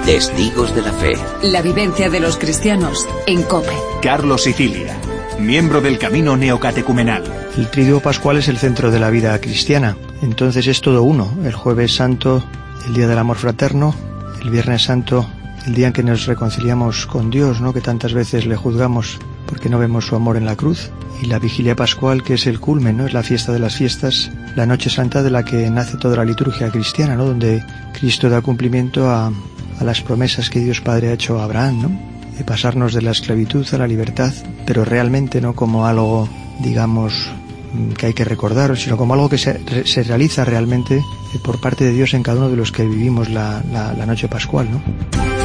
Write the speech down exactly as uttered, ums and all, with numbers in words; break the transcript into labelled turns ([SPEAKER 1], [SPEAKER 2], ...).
[SPEAKER 1] Testigos de la Fe.
[SPEAKER 2] La vivencia de los cristianos en COPE.
[SPEAKER 3] Carlos Sicilia, miembro del Camino Neocatecumenal.
[SPEAKER 4] El Triduo Pascual es el centro de la vida cristiana. Entonces es todo uno. El Jueves Santo, el Día del Amor Fraterno. El Viernes Santo, el día en que nos reconciliamos con Dios, ¿no?, que tantas veces le juzgamos porque no vemos su amor en la cruz. Y la Vigilia Pascual, que es el culmen, ¿no?, es la fiesta de las fiestas, la Noche Santa de la que nace toda la liturgia cristiana, ¿no?, donde Cristo da cumplimiento a, a las promesas que Dios Padre ha hecho a Abraham, ¿no?, de pasarnos de la esclavitud a la libertad, pero realmente no como algo, digamos, que hay que recordar, sino como algo que se, se realiza realmente por parte de Dios en cada uno de los que vivimos la, la, la Noche Pascual, ¿no?